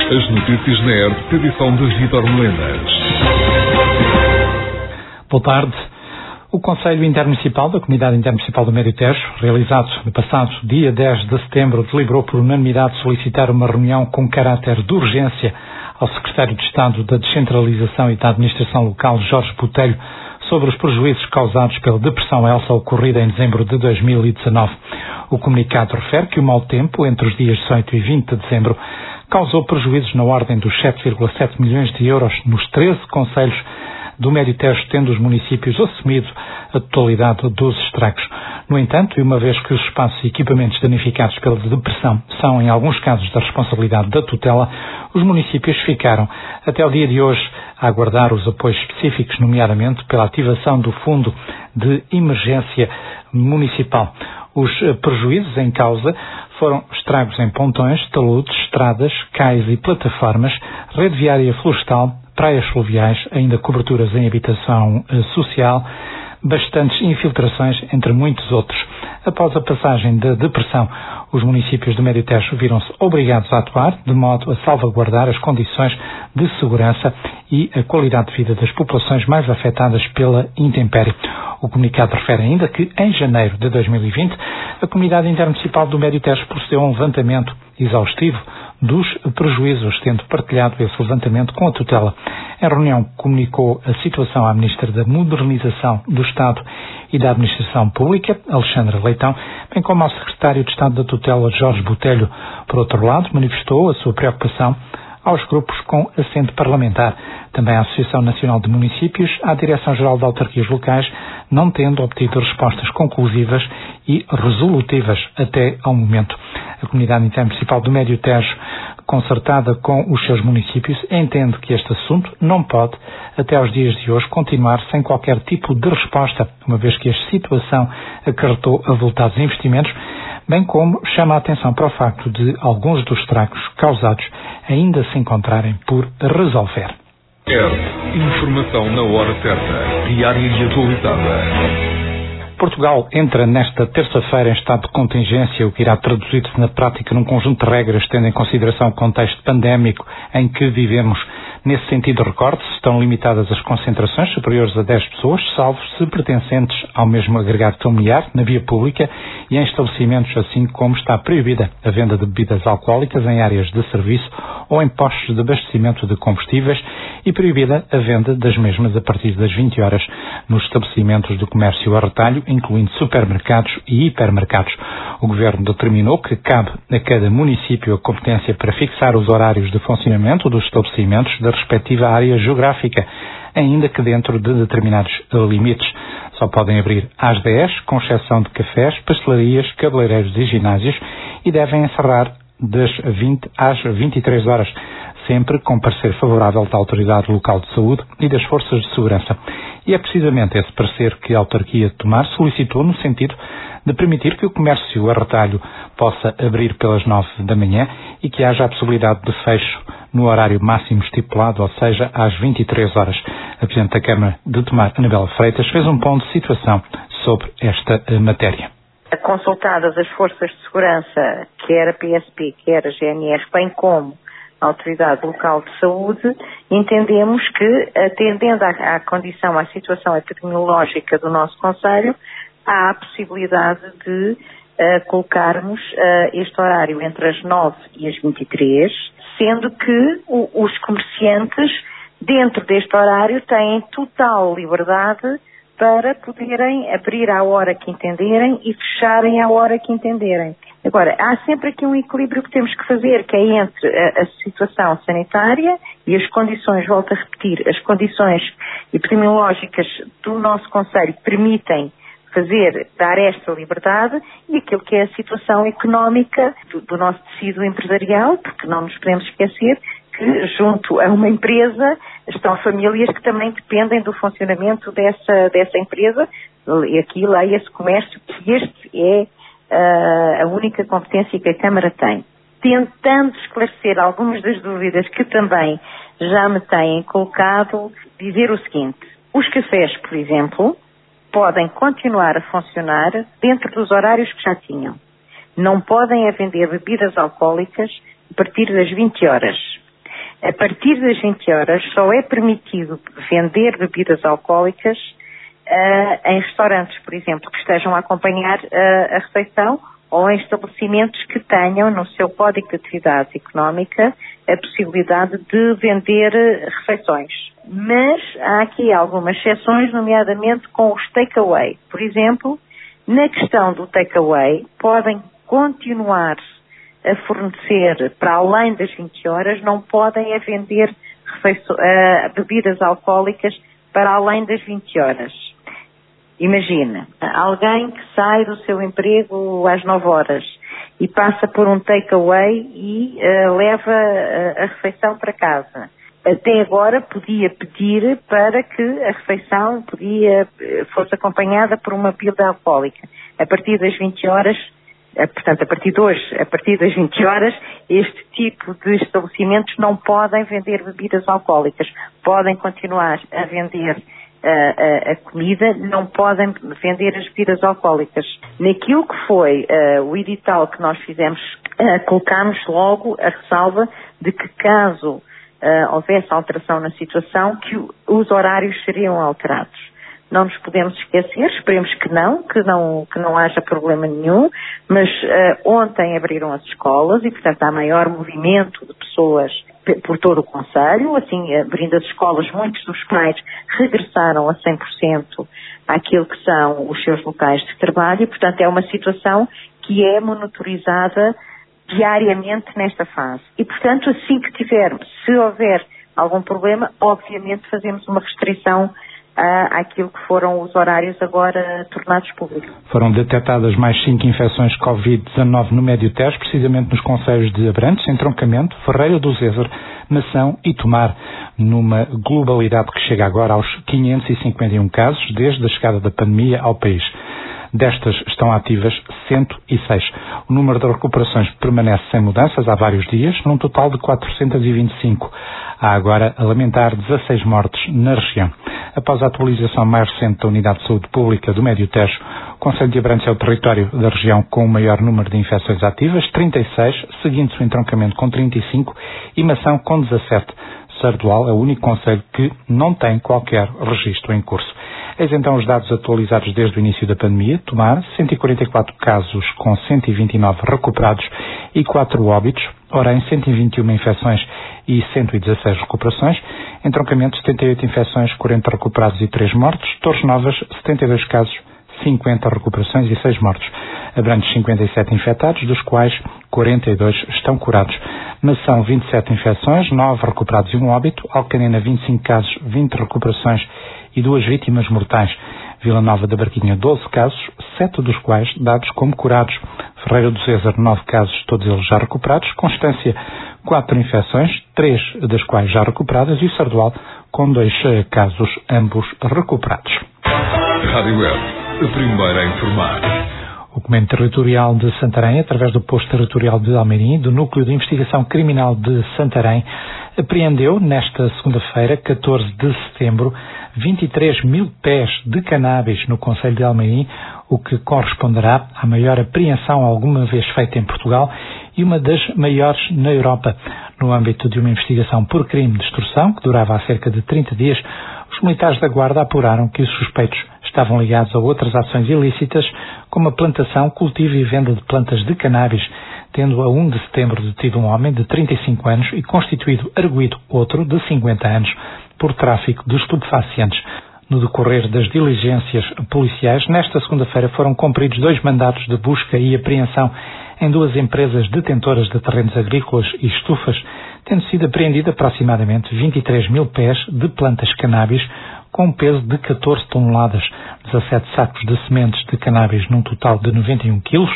As notícias na ERP, edição de Vítor Melenas. Boa tarde. O Conselho Intermunicipal da Comunidade Intermunicipal do Médio Tejo, realizado no passado dia 10 de setembro, deliberou por unanimidade solicitar uma reunião com caráter de urgência ao Secretário de Estado da Descentralização e da Administração Local, Jorge Botelho, sobre os prejuízos causados pela depressão Elsa ocorrida em dezembro de 2019. O comunicado refere que o mau tempo entre os dias 18 e 20 de dezembro causou prejuízos na ordem dos 7,7 milhões de euros nos 13 concelhos do Médio Tejo, tendo os municípios assumido a totalidade dos estragos. No entanto, e uma vez que os espaços e equipamentos danificados pela depressão são, em alguns casos, da responsabilidade da tutela, os municípios ficaram, até o dia de hoje, a aguardar os apoios específicos, nomeadamente pela ativação do Fundo de Emergência Municipal. Os prejuízos em causa foram estragos em pontões, taludes, estradas, cais e plataformas, rede viária florestal, praias fluviais, ainda coberturas em habitação social, bastantes infiltrações, entre muitos outros. Após a passagem da depressão, os municípios do Médio Tejo viram-se obrigados a atuar de modo a salvaguardar as condições de segurança e a qualidade de vida das populações mais afetadas pela intempérie. O comunicado refere ainda que, em janeiro de 2020, a Comunidade Intermunicipal do Médio Tejo procedeu a um levantamento exaustivo dos prejuízos, tendo partilhado esse levantamento com a tutela. Em reunião, comunicou a situação à Ministra da Modernização do Estado e da Administração Pública, Alexandra Leitão, bem como ao Secretário de Estado da Tutela, Jorge Botelho. Por outro lado, manifestou a sua preocupação aos grupos com assento parlamentar, também à Associação Nacional de Municípios, à Direção-Geral de Autarquias Locais, não tendo obtido respostas conclusivas e resolutivas até ao momento. A Comunidade Intermunicipal do Médio Tejo, concertada com os seus municípios, entende que este assunto não pode, até aos dias de hoje, continuar sem qualquer tipo de resposta, uma vez que a situação acarretou avultados investimentos, bem como chama a atenção para o facto de alguns dos estragos causados ainda se encontrarem por resolver. Informação na hora certa, diária e atualizada. Portugal entra nesta terça-feira em estado de contingência, o que irá traduzir-se na prática num conjunto de regras, tendo em consideração o contexto pandémico em que vivemos. Nesse sentido, recorde-se, estão limitadas as concentrações superiores a 10 pessoas, salvo se pertencentes ao mesmo agregado familiar, na via pública e em estabelecimentos, assim como está proibida a venda de bebidas alcoólicas em áreas de serviço ou em postos de abastecimento de combustíveis e proibida a venda das mesmas a partir das 20 horas nos estabelecimentos do comércio a retalho, incluindo supermercados e hipermercados. O Governo determinou que cabe a cada município a competência para fixar os horários de funcionamento dos estabelecimentos da respectiva área geográfica, ainda que dentro de determinados limites. Só podem abrir às 10, com exceção de cafés, pastelarias, cabeleireiros e ginásios, e devem encerrar das 20 às 23 horas, sempre com parecer favorável da Autoridade Local de Saúde e das Forças de Segurança. E é precisamente esse parecer que a autarquia de Tomar solicitou no sentido de permitir que o comércio a retalho possa abrir pelas 9 da manhã e que haja a possibilidade de fecho no horário máximo estipulado, ou seja, às 23 horas. A Presidente da Câmara de Tomar, Anabela Freitas, fez um ponto de situação sobre esta matéria. Consultadas as forças de segurança, quer a PSP, quer a GNR, bem como a Autoridade Local de Saúde, entendemos que, atendendo à condição, à situação epidemiológica do nosso concelho, há a possibilidade de colocarmos este horário entre as 9 e as 23, sendo que os comerciantes, dentro deste horário, têm total liberdade para poderem abrir à hora que entenderem e fecharem à hora que entenderem. Agora, há sempre aqui um equilíbrio que temos que fazer, que é entre a situação sanitária e as condições, volto a repetir, as condições epidemiológicas do nosso concelho permitem dar esta liberdade e aquilo que é a situação económica do nosso tecido empresarial, porque não nos podemos esquecer que junto a uma empresa estão famílias que também dependem do funcionamento dessa empresa, e aqui leia-se comércio, que este é a única competência que a Câmara tem. Tentando esclarecer algumas das dúvidas que também já me têm colocado, dizer o seguinte: os cafés, por exemplo, podem continuar a funcionar dentro dos horários que já tinham. Não podem vender bebidas alcoólicas a partir das 20 horas. A partir das 20 horas só é permitido vender bebidas alcoólicas em restaurantes, por exemplo, que estejam a acompanhar a refeição, ou em estabelecimentos que tenham no seu Código de Atividade Económica a possibilidade de vender refeições. Mas há aqui algumas exceções, nomeadamente com os take-away. Por exemplo, na questão do take-away, podem continuar a fornecer para além das 20 horas, não podem vender bebidas alcoólicas para além das 20 horas. Imagina, alguém que sai do seu emprego às 9 horas e passa por um take-away e leva a refeição para casa. Até agora podia pedir para que a refeição fosse acompanhada por uma bebida alcoólica. A partir das 20 horas, portanto, a partir de hoje, a partir das 20 horas, este tipo de estabelecimentos não podem vender bebidas alcoólicas. Podem continuar a vender a comida, não podem vender as bebidas alcoólicas. Naquilo que foi o edital que nós fizemos, colocámos logo a ressalva de que caso houvesse alteração na situação, que os horários seriam alterados. Não nos podemos esquecer, esperemos que não haja problema nenhum, mas ontem abriram as escolas e, portanto, há maior movimento de pessoas por todo o concelho, assim, abrindo as escolas, muitos dos pais regressaram a 100% àquilo que são os seus locais de trabalho e, portanto, é uma situação que é monitorizada diariamente nesta fase. E, portanto, assim que tivermos, se houver algum problema, obviamente fazemos uma restrição àquilo que foram os horários agora tornados públicos. Foram detectadas mais 5 infecções Covid-19 no Médio Tejo, precisamente nos concelhos de Abrantes, Entroncamento, Ferreira do Zezer, Mação e Tomar, numa globalidade que chega agora aos 551 casos desde a chegada da pandemia ao país. Destas estão ativas 106. O número de recuperações permanece sem mudanças há vários dias, num total de 425. Há agora a lamentar 16 mortes na região. Após a atualização mais recente da Unidade de Saúde Pública do Médio Tejo, o concelho de Abrantes é o território da região com o maior número de infecções ativas, 36, seguindo-se o Entroncamento com 35 e Mação com 17. Sardual é o único concelho que não tem qualquer registro em curso. Eis então os dados atualizados desde o início da pandemia. Tomar, 144 casos com 129 recuperados e 4 óbitos. Orem, 121 infecções e 116 recuperações. Entroncamento, 78 infecções, 40 recuperados e 3 mortos. Torres Novas, 72 casos, 50 recuperações e 6 mortos. Abrantes, 57 infectados, dos quais 42 estão curados. Mação, 27 infecções, 9 recuperados e 1 óbito. Alcanena, 25 casos, 20 recuperações e 2 vítimas mortais. Vila Nova da Barquinha, 12 casos, 7 dos quais dados como curados. Ferreira do Zezer, 9 casos, todos eles já recuperados. Constância, 4 infecções, 3 das quais já recuperadas. E Sardual, com 2 casos, ambos recuperados. Rádio Web, a primeira a informar. O Comando Territorial de Santarém, através do Posto Territorial de Almeirim, do Núcleo de Investigação Criminal de Santarém, apreendeu nesta segunda-feira, 14 de setembro, 23 mil pés de cannabis no concelho de Almeirim, o que corresponderá à maior apreensão alguma vez feita em Portugal e uma das maiores na Europa. No âmbito de uma investigação por crime de extorsão, que durava há cerca de 30 dias, os militares da Guarda apuraram que os suspeitos estavam ligados a outras ações ilícitas, como a plantação, cultivo e venda de plantas de cannabis, tendo a 1 de setembro detido um homem de 35 anos e constituído arguido outro de 50 anos por tráfico de estupefacientes. No decorrer das diligências policiais, nesta segunda-feira foram cumpridos 2 mandatos de busca e apreensão em 2 empresas detentoras de terrenos agrícolas e estufas, tendo sido apreendido aproximadamente 23 mil pés de plantas cannabis com um peso de 14 toneladas, 17 sacos de sementes de cannabis num total de 91 quilos,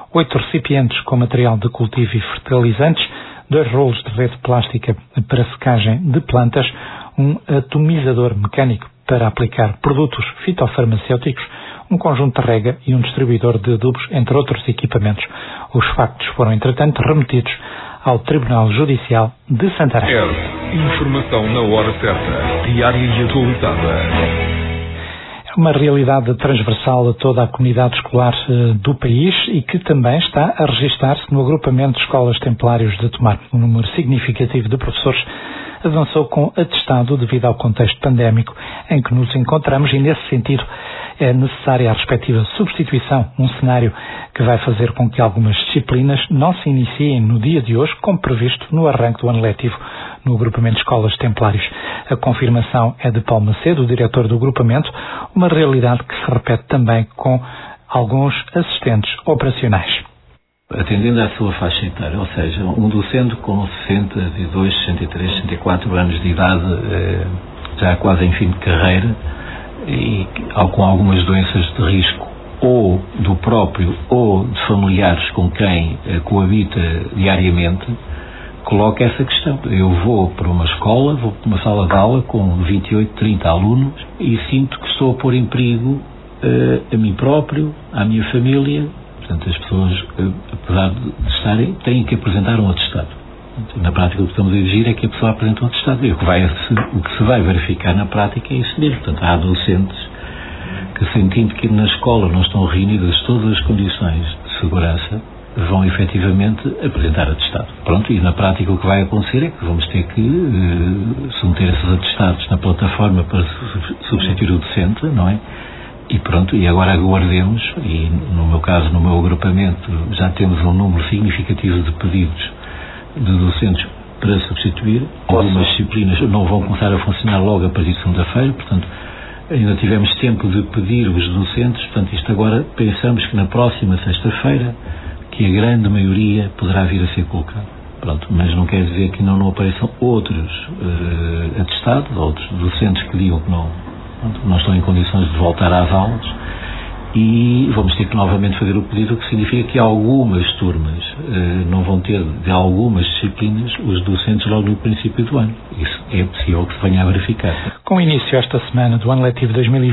8 recipientes com material de cultivo e fertilizantes, 2 rolos de rede plástica para secagem de plantas, um atomizador mecânico para aplicar produtos fitofarmacêuticos, um conjunto de rega e um distribuidor de adubos, entre outros equipamentos. Os factos foram, entretanto, remetidos ao Tribunal Judicial de Santarém. Informação na hora certa, diária e atualizada. uma realidade transversal a toda a comunidade escolar do país e que também está a registar-se no agrupamento de escolas Templários de Tomar. Um número significativo de professores avançou com atestado devido ao contexto pandémico em que nos encontramos e, nesse sentido, é necessária a respectiva substituição, um cenário que vai fazer com que algumas disciplinas não se iniciem no dia de hoje, como previsto no arranque do ano letivo no agrupamento de escolas Templários. A confirmação é de Paulo Macedo, o diretor do agrupamento, uma realidade que se repete também com alguns assistentes operacionais. Atendendo à sua faixa etária, ou seja, um docente com 62, 63, 64 anos de idade, já quase em fim de carreira, e com algumas doenças de risco, ou do próprio ou de familiares com quem coabita diariamente, coloca essa questão. Eu vou para uma escola, vou para uma sala de aula com 28, 30 alunos e sinto que estou a pôr em perigo a mim próprio, à minha família. Portanto, as pessoas, apesar de estarem, têm que apresentar um atestado. Na prática, o que estamos a exigir é que a pessoa apresente um atestado. E o que se vai verificar na prática é isso mesmo. Portanto, há docentes que, sentindo que na escola não estão reunidas todas as condições de segurança, vão efetivamente apresentar atestado. Pronto, e na prática o que vai acontecer é que vamos ter que submeter esses atestados na plataforma para substituir o docente, não é? E pronto, e agora aguardemos, e no meu caso, no meu agrupamento, já temos um número significativo de pedidos de docentes para substituir. Algumas disciplinas não vão começar a funcionar logo a partir de segunda-feira, portanto, ainda tivemos tempo de pedir os docentes, portanto, isto agora pensamos que na próxima sexta-feira, que a grande maioria poderá vir a ser colocada. Pronto, mas não quer dizer que não apareçam outros atestados, outros docentes que digam que não estão em condições de voltar às aulas, e vamos ter que novamente fazer o pedido, o que significa que algumas turmas não vão ter, de algumas disciplinas, os docentes logo no princípio do ano. Isso é possível que se venha a verificar. Com início esta semana do ano letivo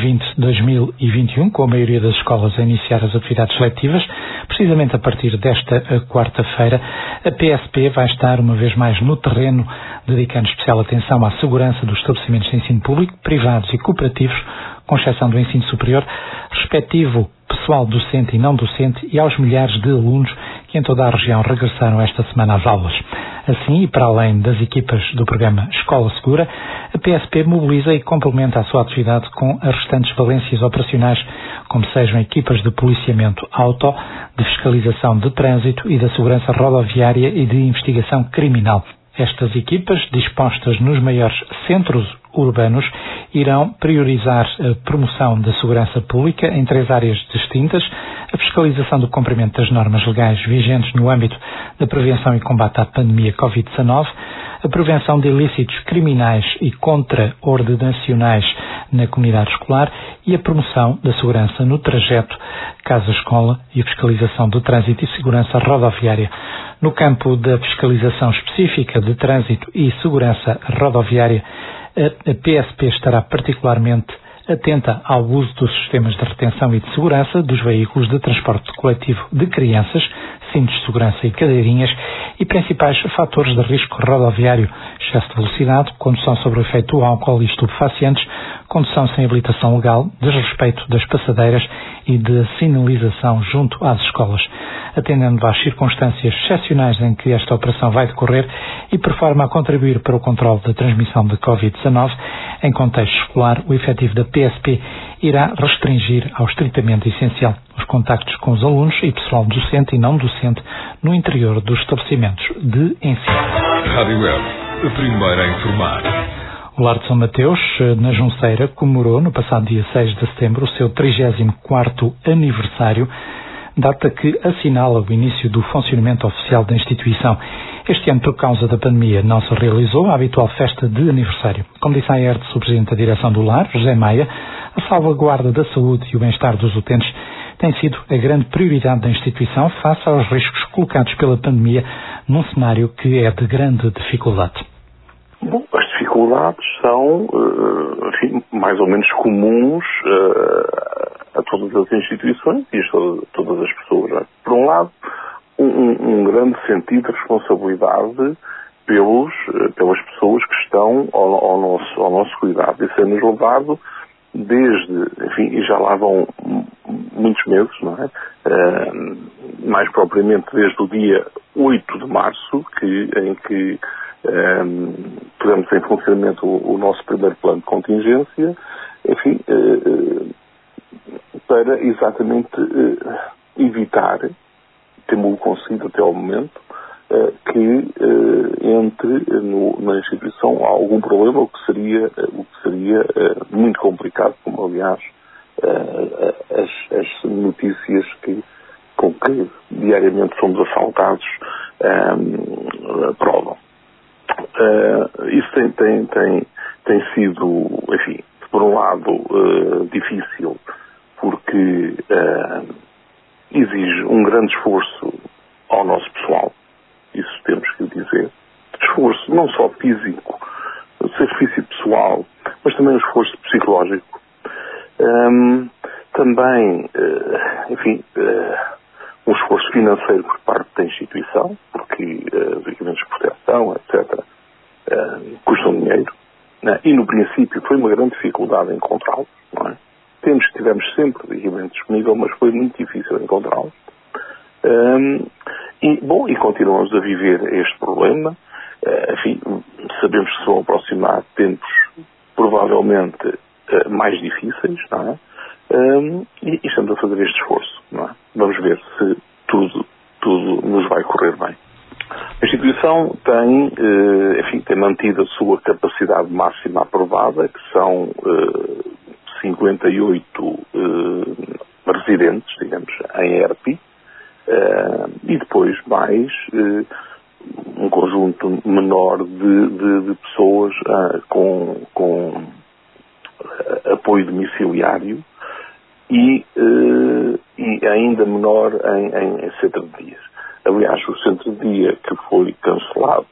2020-2021, com a maioria das escolas a iniciar as atividades letivas, precisamente a partir desta quarta-feira, a PSP vai estar uma vez mais no terreno, dedicando especial atenção à segurança dos estabelecimentos de ensino público, privados e cooperativos, com exceção do ensino superior, respectivo pessoal docente e não docente e aos milhares de alunos que em toda a região regressaram esta semana às aulas. Assim, e para além das equipas do programa Escola Segura, a PSP mobiliza e complementa a sua atividade com as restantes valências operacionais, como sejam equipas de policiamento auto, de fiscalização de trânsito e da segurança rodoviária e de investigação criminal. Estas equipas, dispostas nos maiores centros urbanos, irão priorizar a promoção da segurança pública em 3 áreas distintas: a fiscalização do cumprimento das normas legais vigentes no âmbito da prevenção e combate à pandemia Covid-19, a prevenção de ilícitos criminais e contra-ordenacionais na comunidade escolar e a promoção da segurança no trajeto casa-escola e a fiscalização do trânsito e segurança rodoviária. No campo da fiscalização específica de trânsito e segurança rodoviária, a PSP estará particularmente atenta ao uso dos sistemas de retenção e de segurança dos veículos de transporte coletivo de crianças, cintos de segurança e cadeirinhas e principais fatores de risco rodoviário: excesso de velocidade, condução sob o efeito do álcool e estupefacientes, condução sem habilitação legal, desrespeito das passadeiras e de sinalização junto às escolas. Atendendo às circunstâncias excepcionais em que esta operação vai decorrer e por forma a contribuir para o controle da transmissão de Covid-19, em contexto escolar, o efetivo da PSP irá restringir ao estritamente essencial os contactos com os alunos e pessoal docente e não docente no interior dos estabelecimentos de ensino. Rádio Web, a primeira a informar. O Lar de São Mateus, na Junceira, comemorou no passado dia 6 de setembro o seu 34º aniversário, data que assinala o início do funcionamento oficial da instituição. Este ano, por causa da pandemia, não se realizou a habitual festa de aniversário. Como disse a ERDS, o Presidente da Direção do Lar, José Maia, a salvaguarda da saúde e o bem-estar dos utentes tem sido a grande prioridade da instituição face aos riscos colocados pela pandemia num cenário que é de grande dificuldade. Bom, as dificuldades são, enfim, mais ou menos comuns a todas as instituições e a todas as pessoas. Não é? Por um lado, um grande sentido de responsabilidade pelas pessoas que estão ao nosso cuidado. Isso é-nos levado enfim, e já lá vão muitos meses, não é? Mais propriamente desde o dia 8 de março, em que pusemos em funcionamento o nosso primeiro plano de contingência, enfim, para exatamente evitar, temos conseguido até ao momento, que entre na instituição algum problema, o que seria muito complicado, como aliás as notícias com que diariamente somos assaltados provam. Isso tem sido, enfim, por um lado difícil, porque exige um grande esforço ao nosso pessoal, isso temos que dizer, esforço não só físico, sacrifício pessoal, mas também um esforço psicológico. Também, enfim, um esforço financeiro por parte da instituição, porque os equipamentos de proteção, etc., custam dinheiro, né? E no princípio foi uma grande dificuldade encontrá-los, não é? Tivemos sempre equipamento disponível, mas foi muito difícil encontrá-los. E continuamos a viver este problema. Enfim, sabemos que se vão aproximar tempos provavelmente mais difíceis, não é? E estamos a fazer este esforço, não é? Vamos ver se tudo nos vai correr bem. A instituição tem mantido a sua capacidade máxima aprovada, que são 58 residentes, digamos, em ERP, e depois mais um conjunto menor de pessoas com apoio domiciliário e ainda menor em centro de dias. Aliás, o centro de dia que foi cancelado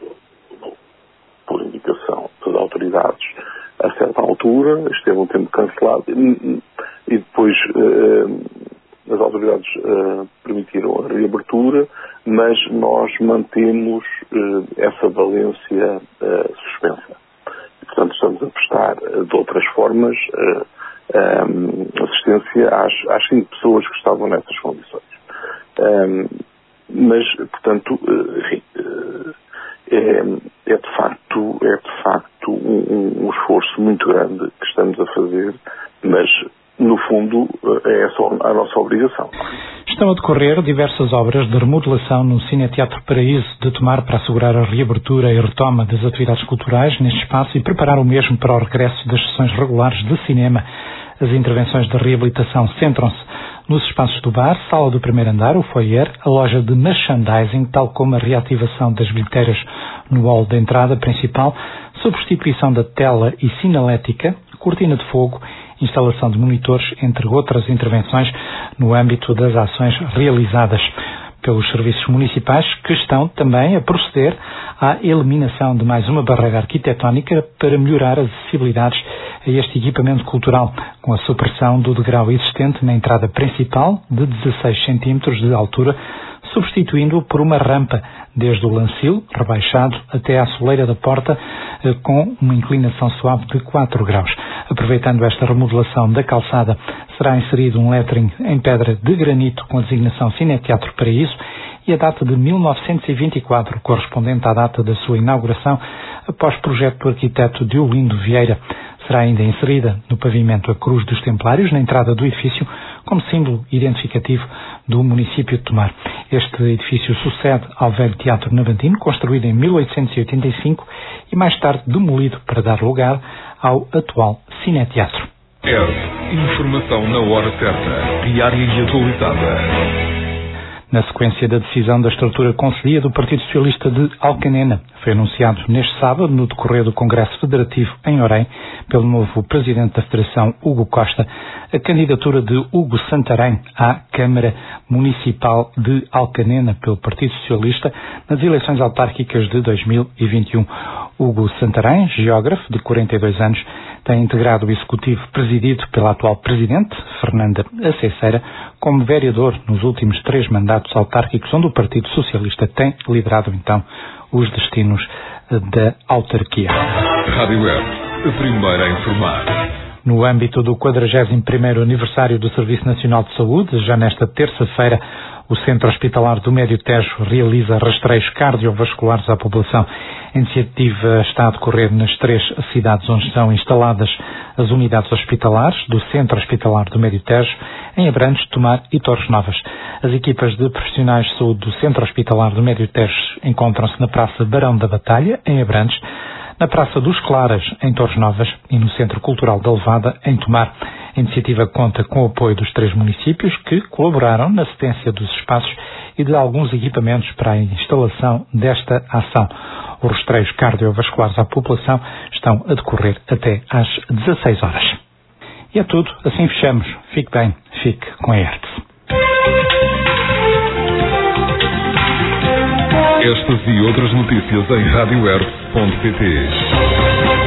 por indicação das autoridades a certa altura, esteve um tempo cancelado e depois as autoridades permitiram a reabertura, mas nós mantemos essa valência suspensa. E, portanto, estamos a prestar de outras formas assistência às 5 pessoas que estavam nessas condições. Mas, portanto, enfim, é de facto um esforço muito grande que estamos a fazer, mas no fundo é só a nossa obrigação. Estão a decorrer diversas obras de remodelação no Cineteatro Paraíso de Tomar para assegurar a reabertura e retoma das atividades culturais neste espaço e preparar o mesmo para o regresso das sessões regulares de cinema. As intervenções de reabilitação centram-se nos espaços do bar, sala do primeiro andar, o foyer, a loja de merchandising, tal como a reativação das bilheteiras no hall de entrada principal, substituição da tela e sinalética, cortina de fogo, instalação de monitores, entre outras intervenções no âmbito das ações realizadas pelos serviços municipais, que estão também a proceder à eliminação de mais uma barreira arquitetónica para melhorar as acessibilidades a este equipamento cultural, com a supressão do degrau existente na entrada principal de 16 cm de altura, substituindo-o por uma rampa desde o lancil, rebaixado, até à soleira da porta, com uma inclinação suave de 4 graus. Aproveitando esta remodelação da calçada, será inserido um lettering em pedra de granito com a designação Cineteatro Paraíso e a data de 1924, correspondente à data da sua inauguração, após projeto do arquiteto Deolindo Vieira. Será ainda inserida no pavimento a Cruz dos Templários, na entrada do edifício, como símbolo identificativo do município de Tomar. Este edifício sucede ao velho Teatro Navantino, construído em 1885 e mais tarde demolido para dar lugar ao atual Cineteatro. Informação na hora certa, diária e atualizada. Na sequência da decisão da estrutura conselhia do Partido Socialista de Alcanena, foi anunciado neste sábado, no decorrer do Congresso Federativo em Orem, pelo novo Presidente da Federação, Hugo Costa, a candidatura de Hugo Santarém à Câmara Municipal de Alcanena pelo Partido Socialista nas eleições autárquicas de 2021. Hugo Santarém, geógrafo de 42 anos, tem integrado o Executivo presidido pela atual Presidente, Fernanda Aceceira, como vereador nos últimos 3 mandatos autárquicos, onde o Partido Socialista tem liderado, então, os destinos da autarquia. Rádio Web, a primeira a informar. No âmbito do 41º aniversário do Serviço Nacional de Saúde, já nesta terça-feira, o Centro Hospitalar do Médio Tejo realiza rastreios cardiovasculares à população. A iniciativa está a decorrer nas 3 cidades onde estão instaladas as unidades hospitalares do Centro Hospitalar do Médio Tejo, em Abrantes, Tomar e Torres Novas. As equipas de profissionais de saúde do Centro Hospitalar do Médio Tejo encontram-se na Praça Barão da Batalha, em Abrantes, na Praça dos Claras, em Torres Novas, e no Centro Cultural da Levada, em Tomar. A iniciativa conta com o apoio dos 3 municípios que colaboraram na cedência dos espaços e de alguns equipamentos para a instalação desta ação. Os rastreios cardiovasculares à população estão a decorrer até às 16 horas. E é tudo, assim fechamos. Fique bem, fique com a ERTE. Estas e outras notícias em radioerte.pt.